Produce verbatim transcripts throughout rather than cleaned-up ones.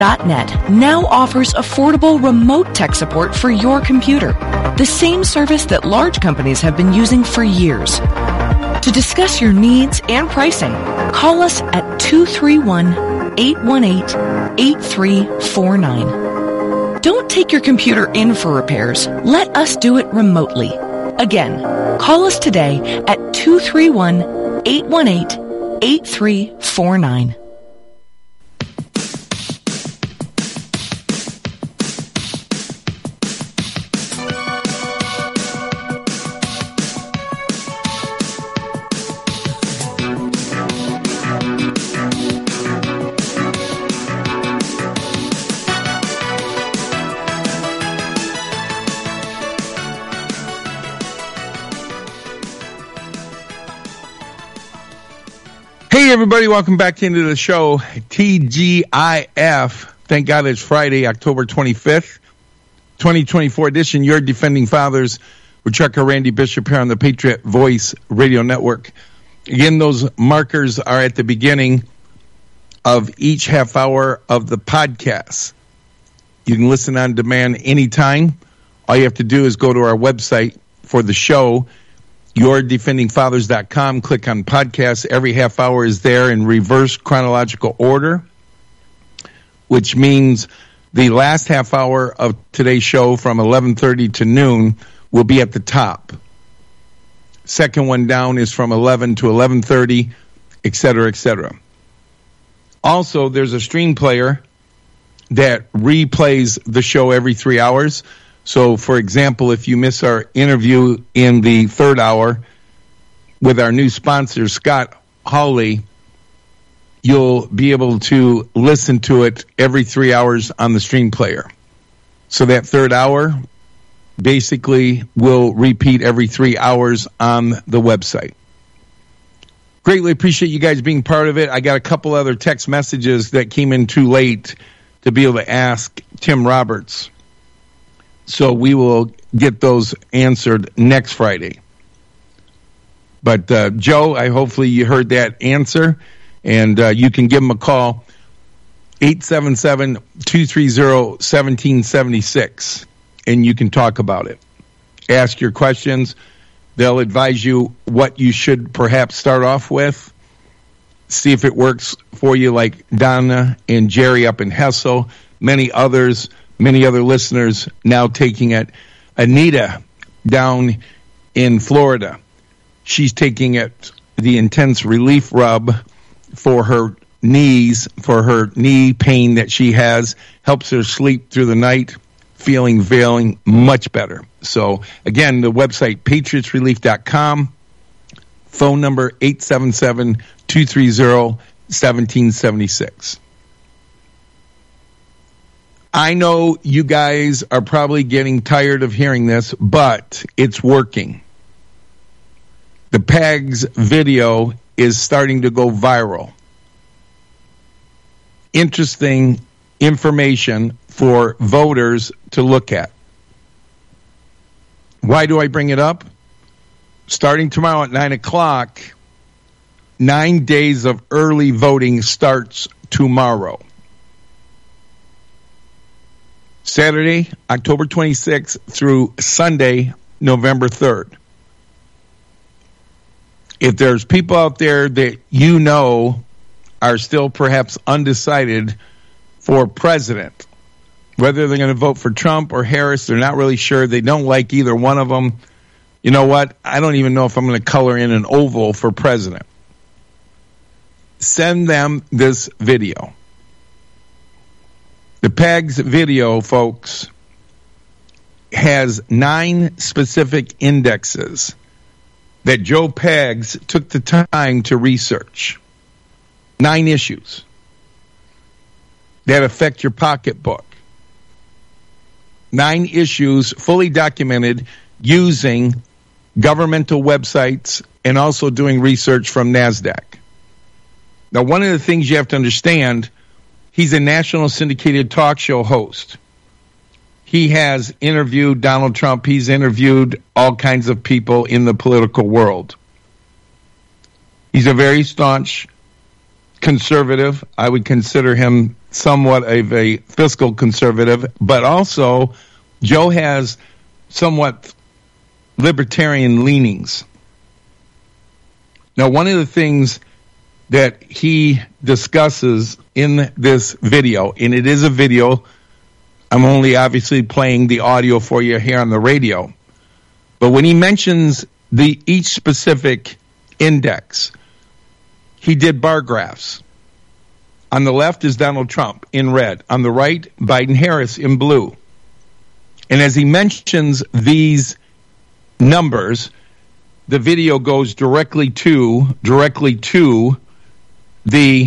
dot net now offers affordable remote tech support for your computer, the same service that large companies have been using for years. To discuss your needs and pricing, call us at two three one, eight one eight, eight three four nine. Don't take your computer in for repairs. Let us do it remotely. Again, call us today at two three one, eight one eight, eight three four nine. Everybody, welcome back into the show. T G I F. Thank God it's Friday, October twenty-fifth, twenty twenty-four edition. Your Defending Fathers with Trucker Randy Bishop here on the Patriot Voice Radio Network. Again, those markers are at the beginning of each half hour of the podcast. You can listen on demand anytime. All you have to do is go to our website for the show, your defending fathers dot com. Click on podcasts. Every half hour is there in reverse chronological order, which means the last half hour of today's show from eleven thirty to noon will be at the top. Second one down is from eleven to eleven thirty, et cetera, et cetera. Also, there's a stream player that replays the show every three hours. So, for example, if you miss our interview in the third hour with our new sponsor, Scott Hawley, you'll be able to listen to it every three hours on the stream player. So that third hour basically will repeat every three hours on the website. Greatly appreciate you guys being part of it. I got a couple other text messages that came in too late to be able to ask Tim Roberts. So we will get those answered next Friday. But, uh, Joe, I hopefully you heard that answer, and uh, you can give them a call, eight seven seven, two three zero, one seven seven six, and you can talk about it. Ask your questions. They'll advise you what you should perhaps start off with. See if it works for you, like Donna and Jerry up in Hessel, many others. Many other listeners now taking it. Anita down in Florida, she's taking it, the intense relief rub for her knees, for her knee pain that she has, helps her sleep through the night, feeling, feeling much better. So, again, the website, patriots relief dot com, phone number eight seven seven, two three zero, one seven seven six. I know you guys are probably getting tired of hearing this, but it's working. The P A G's video is starting to go viral. Interesting information for voters to look at. Why do I bring it up? Starting tomorrow at nine o'clock, nine days of early voting starts tomorrow. Saturday, October twenty-sixth through Sunday, November third. If there's people out there that you know are still perhaps undecided for president, whether they're going to vote for Trump or Harris, they're not really sure, they don't like either one of them, you know what? I don't even know if I'm going to color in an oval for president. Send them this video. The P A G's video, folks, has nine specific indexes that Joe Pags took the time to research. Nine issues that affect your pocketbook. Nine issues fully documented using governmental websites and also doing research from NASDAQ. Now, one of the things you have to understand, he's a national syndicated talk show host. He has interviewed Donald Trump. He's interviewed all kinds of people in the political world. He's a very staunch conservative. I would consider him somewhat of a fiscal conservative, but also Joe has somewhat libertarian leanings. Now, one of the things that he discusses in this video, and it is a video, I'm only obviously playing the audio for you here on the radio, but when he mentions the each specific index, he did bar graphs. On the left is Donald Trump in red. On the right, Biden-Harris in blue. And as he mentions these numbers, the video goes directly to directly to the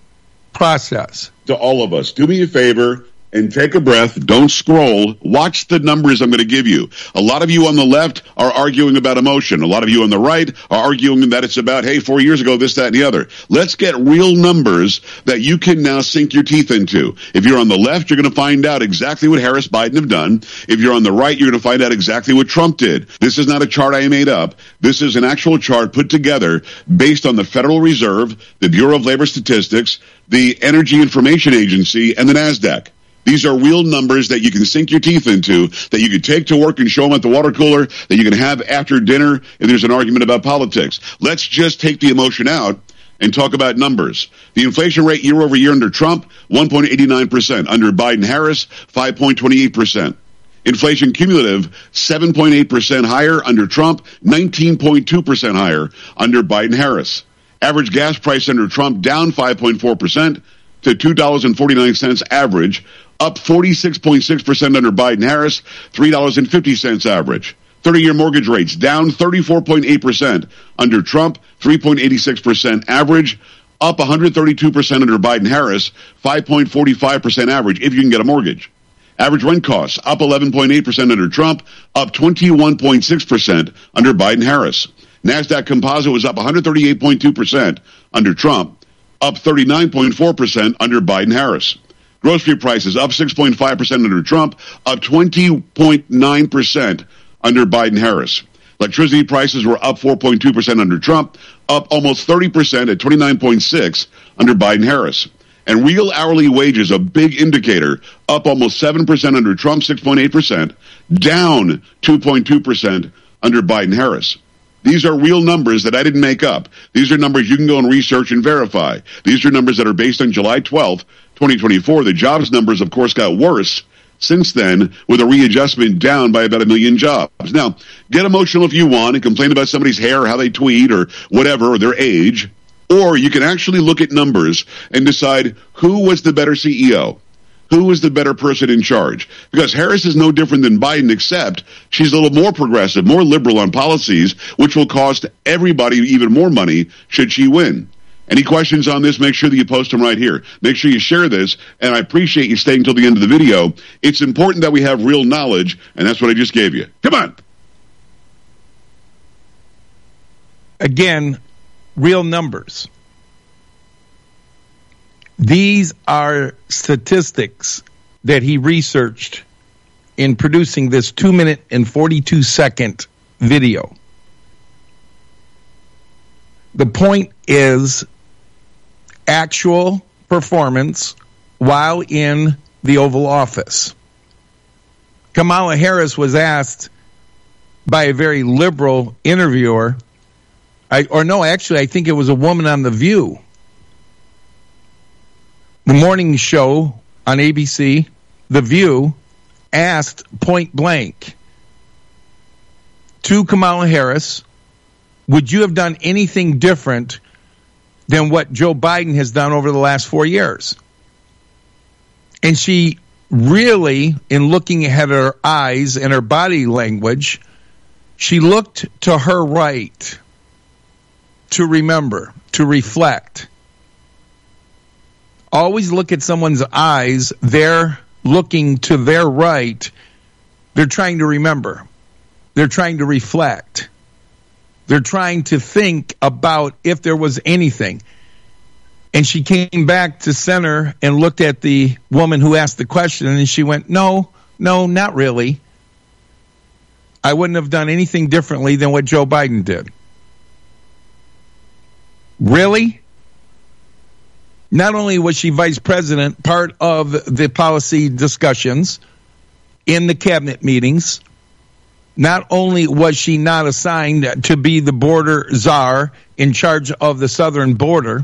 process. To all of us, do me a favor and take a breath. Don't scroll. Watch the numbers I'm going to give you. A lot of you on the left are arguing about emotion. A lot of you on the right are arguing that it's about, hey, four years ago, this, that, and the other. Let's get real numbers that you can now sink your teeth into. If you're on the left, you're going to find out exactly what Harris, Biden have done. If you're on the right, you're going to find out exactly what Trump did. This is not a chart I made up. This is an actual chart put together based on the Federal Reserve, the Bureau of Labor Statistics, the Energy Information Agency, and the NASDAQ. These are real numbers that you can sink your teeth into, that you can take to work and show them at the water cooler, that you can have after dinner if there's an argument about politics. Let's just take the emotion out and talk about numbers. The inflation rate year over year under Trump, one point eight nine percent. Under Biden-Harris, five point two eight percent. Inflation cumulative, seven point eight percent higher under Trump, nineteen point two percent higher under Biden-Harris. Average gas price under Trump down five point four percent to two dollars and forty-nine cents average, up forty-six point six percent under Biden-Harris, three dollars and fifty cents average. thirty-year mortgage rates down thirty-four point eight percent under Trump, three point eight six percent average, up one hundred thirty-two percent under Biden-Harris, five point four five percent average if you can get a mortgage. Average rent costs up eleven point eight percent under Trump, up twenty-one point six percent under Biden-Harris. NASDAQ Composite was up one hundred thirty-eight point two percent under Trump, up thirty-nine point four percent under Biden-Harris. Grocery prices up six point five percent under Trump, up twenty point nine percent under Biden-Harris. Electricity prices were up four point two percent under Trump, up almost thirty percent at twenty-nine point six under Biden-Harris. And real hourly wages, a big indicator, up almost seven percent under Trump, six point eight percent, down two point two percent under Biden-Harris. These are real numbers that I didn't make up. These are numbers you can go and research and verify. These are numbers that are based on July twelfth, twenty twenty-four. The jobs numbers, of course, got worse since then with a readjustment down by about a million jobs. Now, get emotional if you want and complain about somebody's hair or how they tweet or whatever, or their age. Or you can actually look at numbers and decide who was the better C E O. Who was the better person in charge? Because Harris is no different than Biden, except she's a little more progressive, more liberal on policies, which will cost everybody even more money should she win. Any questions on this, make sure that you post them right here. Make sure you share this, and I appreciate you staying till the end of the video. It's important that we have real knowledge, and that's what I just gave you. Come on. Again, real numbers. These are statistics that he researched in producing this two minute and forty-two second video. The point is actual performance while in the Oval Office. Kamala Harris was asked by a very liberal interviewer, I, or no, actually, I think it was a woman on The View. The morning show on A B C, The View, asked point blank to Kamala Harris, would you have done anything different than what Joe Biden has done over the last four years? And she really, in looking at her eyes and her body language, she looked to her right to remember, to reflect. Always look at someone's eyes. They're looking to their right. They're trying to remember. They're trying to reflect. They're trying to think about if there was anything. And she came back to center and looked at the woman who asked the question, and she went, no, no, not really. I wouldn't have done anything differently than what Joe Biden did. Really? Not only was she vice president, part of the policy discussions in the cabinet meetings, not only was she not assigned to be the border czar in charge of the southern border,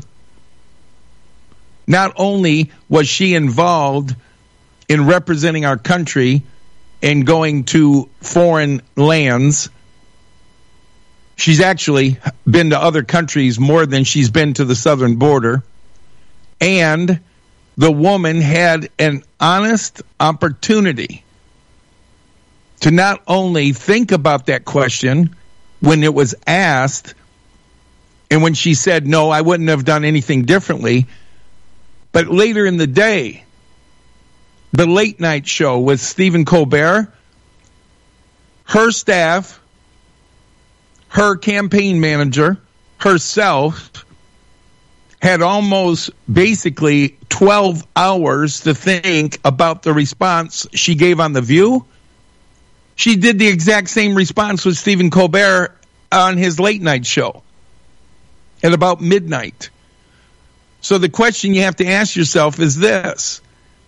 not only was she involved in representing our country and going to foreign lands, she's actually been to other countries more than she's been to the southern border. And the woman had an honest opportunity to not only think about that question when it was asked, and when she said, no, I wouldn't have done anything differently, but later in the day, the late night show with Stephen Colbert, her staff, her campaign manager, herself, had almost basically twelve hours to think about the response she gave on The View. She did the exact same response with Stephen Colbert on his late night show at about midnight. So the question you have to ask yourself is this.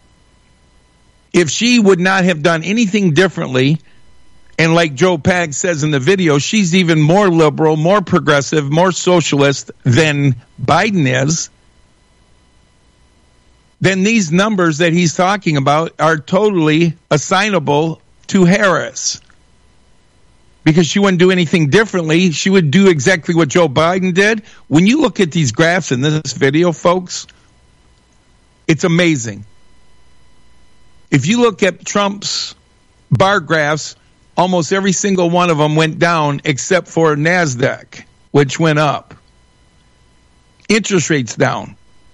If she would not have done anything differently, and like Joe Pag says in the video, she's even more liberal, more progressive, more socialist than Biden is, then these numbers that he's talking about are totally assignable to Harris. Because she wouldn't do anything differently. She would do exactly what Joe Biden did. When you look at these graphs in this video, folks, it's amazing. If you look at Trump's bar graphs, almost every single one of them went down except for NASDAQ, which went up. Interest rates down.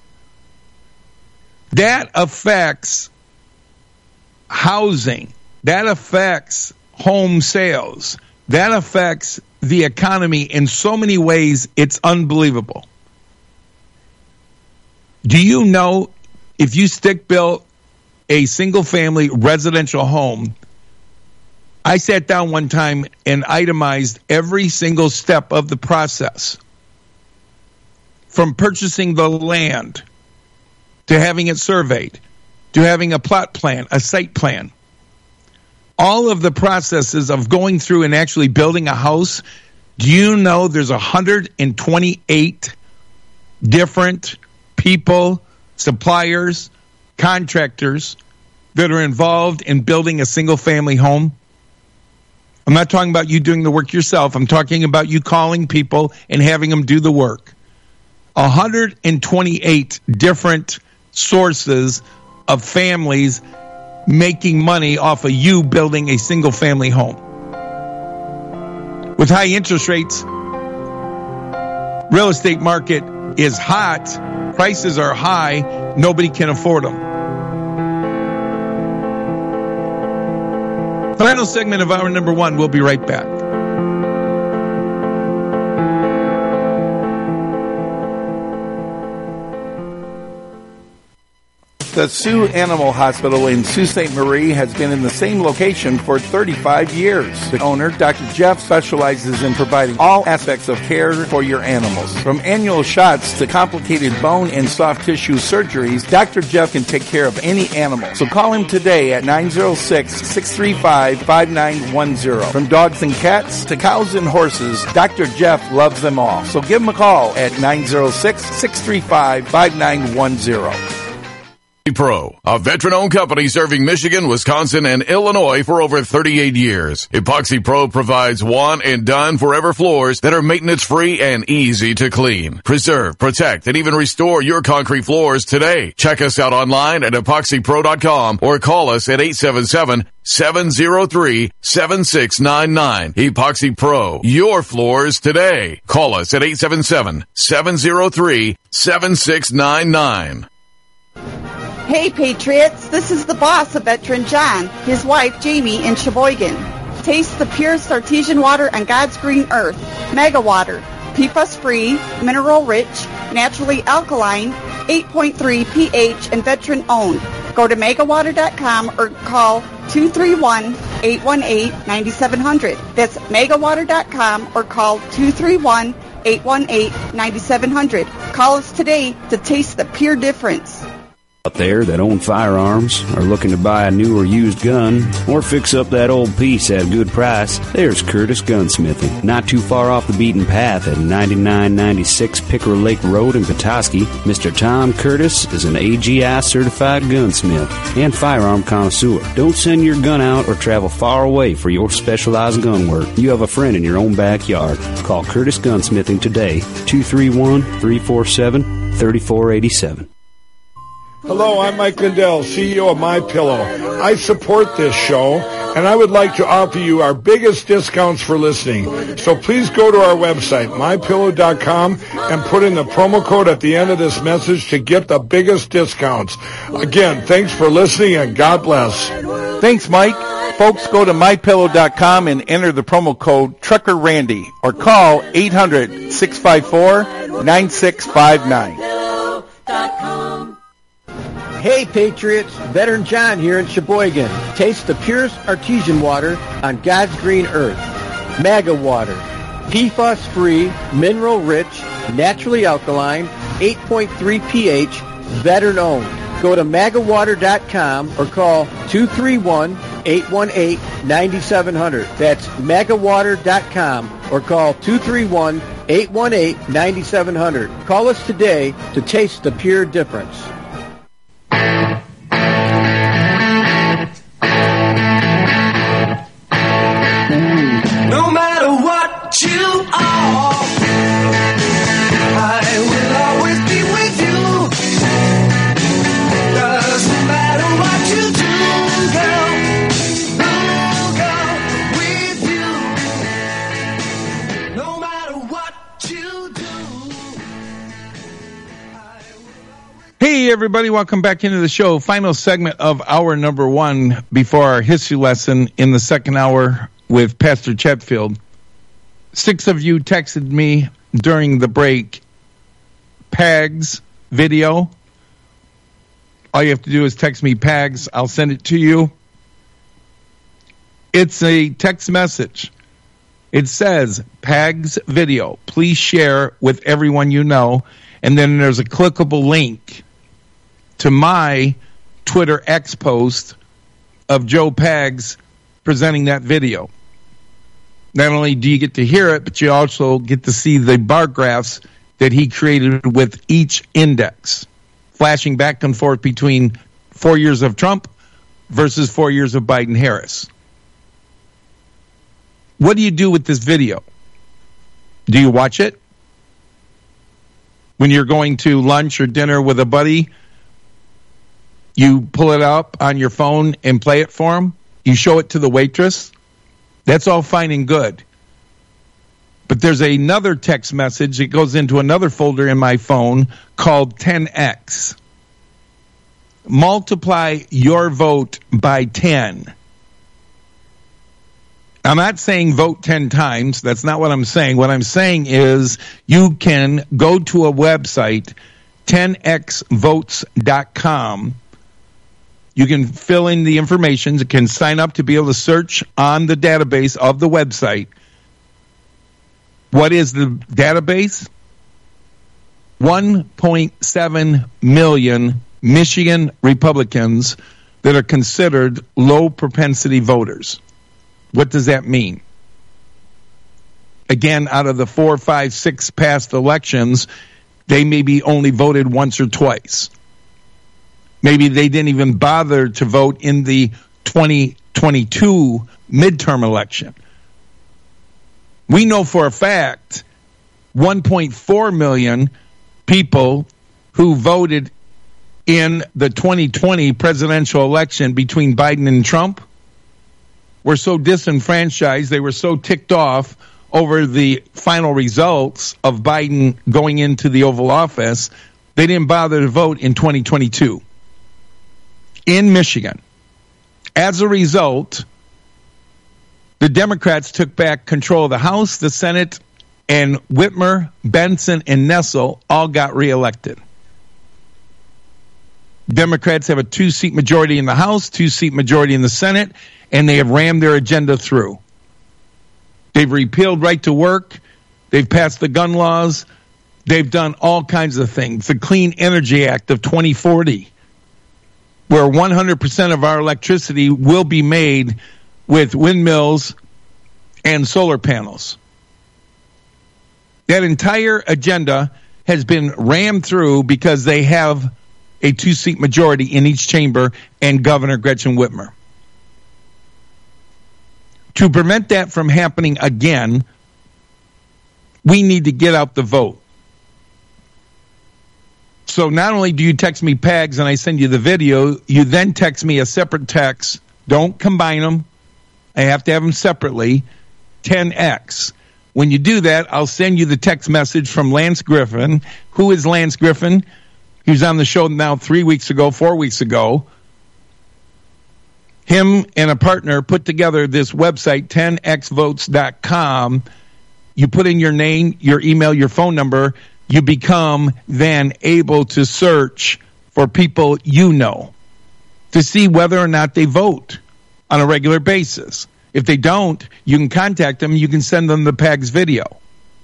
That affects housing. That affects home sales. That affects the economy in so many ways, it's unbelievable. Do you know if you stick built a single-family residential home, I sat down one time and itemized every single step of the process, from purchasing the land to having it surveyed, to having a plot plan, a site plan. All of the processes of going through and actually building a house. Do you know there's one hundred twenty-eight different people, suppliers, contractors that are involved in building a single-family home? I'm not talking about you doing the work yourself. I'm talking about you calling people and having them do the work. one hundred twenty-eight different sources of families making money off of you building a single-family home. With high interest rates, real estate market is hot, prices are high, nobody can afford them. Final segment of hour number one. We'll be right back. The Sioux Animal Hospital in Sault Ste. Marie has been in the same location for thirty-five years. The owner, Doctor Jeff, specializes in providing all aspects of care for your animals. From annual shots to complicated bone and soft tissue surgeries, Doctor Jeff can take care of any animal. So call him today at nine oh six, six three five, five nine one oh. From dogs and cats to cows and horses, Doctor Jeff loves them all. So give him a call at nine oh six, six three five, five nine one oh. Pro, a veteran-owned company serving Michigan, Wisconsin, and Illinois for over thirty-eight years. Epoxy Pro provides one and done forever floors that are maintenance-free and easy to clean. Preserve, protect, and even restore your concrete floors today. Check us out online at epoxy pro dot com or call us at eight seven seven, seven oh three, seven six nine nine. Epoxy Pro, your floors today. Call us at eight seven seven, seven oh three, seven six nine nine. Hey Patriots, this is the boss of Veteran John, his wife Jamie in Sheboygan. Taste the purest artesian water on God's green earth, Mega Water. P FAS free, mineral rich, naturally alkaline, eight point three pH and veteran owned. Go to mega water dot com or call two three one, eight one eight, nine seven zero zero. That's mega water dot com or call two three one, eight one eight, nine seven zero zero. Call us today to taste the pure difference. Out there that own firearms, are looking to buy a new or used gun, or fix up that old piece at a good price, there's Curtis Gunsmithing. Not too far off the beaten path at ninety-nine ninety-six Pickerel Lake Road in Petoskey, Mister Tom Curtis is an A G I certified gunsmith and firearm connoisseur. Don't send your gun out or travel far away for your specialized gun work. You have a friend in your own backyard. Call Curtis Gunsmithing today, two three one, three four seven, three four eight seven. Hello, I'm Mike Lindell, C E O of MyPillow. I support this show, and I would like to offer you our biggest discounts for listening. So please go to our website, my pillow dot com, and put in the promo code at the end of this message to get the biggest discounts. Again, thanks for listening, and God bless. Thanks, Mike. Folks, go to my pillow dot com and enter the promo code Trucker Randy, or call eight hundred, six five four, nine six five nine. Hey Patriots, Veteran John here in Sheboygan. Taste the purest artesian water on God's green earth. MAGA water. P FAS-free, mineral-rich, naturally alkaline, eight point three pH, veteran-owned. Go to maga water dot com or call two three one, eight one eight, nine seven zero zero. That's maga water dot com or call two three one, eight one eight, nine seven zero zero. Call us today to taste the pure difference. No matter what you are, I will always be with you. Doesn't matter what you do, girl, I'll go with you. No matter what you do. Hey, everybody, welcome back into the show. Final segment of hour number one before our history lesson in the second hour with Pastor Chetfield. Six of you texted me during the break, Pags video. All you have to do is text me Pags. I'll send it to you. It's a text message. It says, Pags video. Please share with everyone you know. And then there's a clickable link to my Twitter X post of Joe Pags presenting that video. Not only do you get to hear it, but you also get to see the bar graphs that he created with each index, flashing back and forth between four years of Trump versus four years of Biden-Harris. What do you do with this video? Do you watch it? When you're going to lunch or dinner with a buddy, you pull it up on your phone and play it for them? You show it to the waitress? That's all fine and good. But there's another text message that goes into another folder in my phone called ten X. Multiply your vote by ten. I'm not saying vote ten times. That's not what I'm saying. What I'm saying is you can go to a website, ten x votes dot com. You can fill in the information. You can sign up to be able to search on the database of the website. What is the database? one point seven million Michigan Republicans that are considered low propensity voters. What does that mean? Again, out of the four, five, six past elections, they maybe only voted once or twice. Maybe they didn't even bother to vote in the twenty twenty-two midterm election. We know for a fact one point four million people who voted in the twenty twenty presidential election between Biden and Trump were so disenfranchised, they were so ticked off over the final results of Biden going into the Oval Office, they didn't bother to vote in twenty twenty-two. In Michigan. As a result, the Democrats took back control of the House, the Senate, and Whitmer, Benson, and Nessel all got reelected. Democrats have a two-seat majority in the House, two-seat majority in the Senate, and they have rammed their agenda through. They've repealed right to work. They've passed the gun laws. They've done all kinds of things. The Clean Energy Act of twenty forty, where one hundred percent of our electricity will be made with windmills and solar panels. That entire agenda has been rammed through because they have a two-seat majority in each chamber and Governor Gretchen Whitmer. To prevent that from happening again, we need to get out the vote. So not only do you text me P A Gs and I send you the video, you then text me a separate text. Don't combine them. I have to have them separately. ten X. When you do that, I'll send you the text message from Lance Griffin. Who is Lance Griffin? He was on the show now three weeks ago, four weeks ago. Him and a partner put together this website, ten x votes dot com. You put in your name, your email, your phone number. You become then able to search for people you know to see whether or not they vote on a regular basis. If they don't, you can contact them. You can send them the P A Gs video.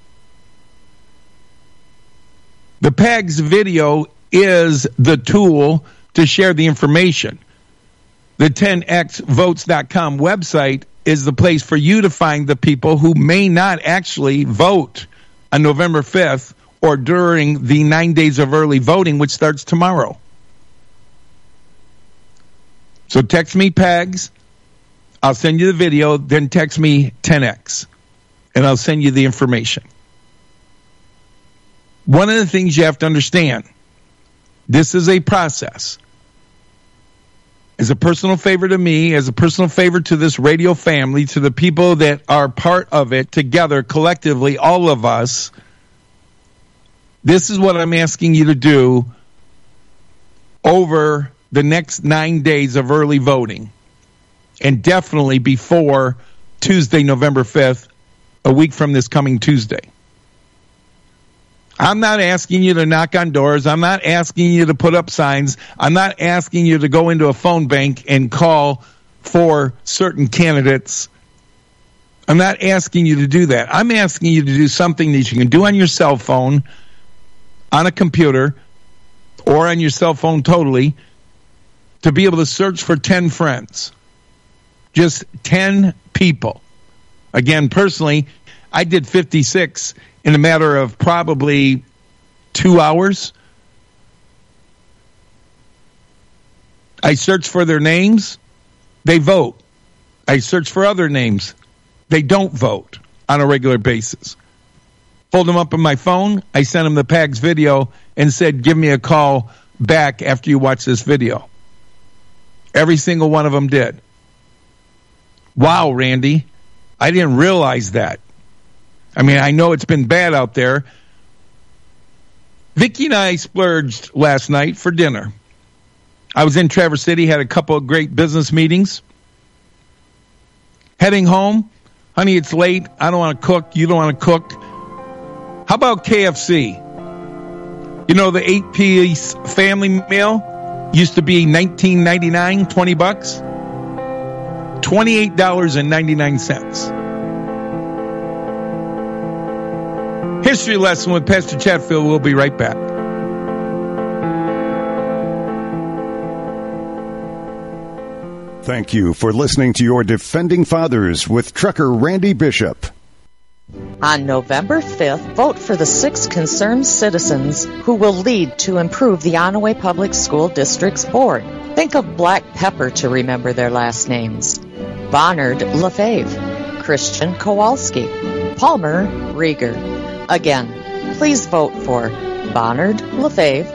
The P A Gs video is the tool to share the information. The ten x votes dot com website is the place for you to find the people who may not actually vote on November fifth or during the nine days of early voting, which starts tomorrow. So text me P A Gs. I'll send you the video, then text me ten X, and I'll send you the information. One of the things you have to understand, this is a process. As a personal favor to me, as a personal favor to this radio family, to the people that are part of it together, collectively, all of us, this is what I'm asking you to do over the next nine days of early voting. And definitely before Tuesday, November fifth, a week from this coming Tuesday. I'm not asking you to knock on doors. I'm not asking you to put up signs. I'm not asking you to go into a phone bank and call for certain candidates. I'm not asking you to do that. I'm asking you to do something that you can do on your cell phone, on a computer, or on your cell phone totally, to be able to search for ten friends. Just ten people. Again, personally, I did fifty-six in a matter of probably two hours. I search for their names. They vote. I search for other names. They don't vote on a regular basis. Pulled them up on my phone. I sent them the P A Gs video and said, give me a call back after you watch this video. Every single one of them did. Wow, Randy, I didn't realize that. I mean, I know it's been bad out there. Vicki and I splurged last night for dinner. I was in Traverse City, had a couple of great business meetings. Heading home, honey, it's late. I don't want to cook. You don't want to cook. How about K F C? You know, the eight-piece family meal used to be nineteen ninety-nine, twenty bucks. twenty-eight dollars and ninety-nine cents. History lesson with Pastor Chatfield. We'll be right back. Thank you for listening to your Defending Fathers with Trucker Randy Bishop. On November fifth, vote for the six concerned citizens who will lead to improve the Onaway Public School District's board. Think of Black Pepper to remember their last names. Bonnard Lefebvre, Christian Kowalski, Palmer Rieger. Again, please vote for Bonnard Lefebvre,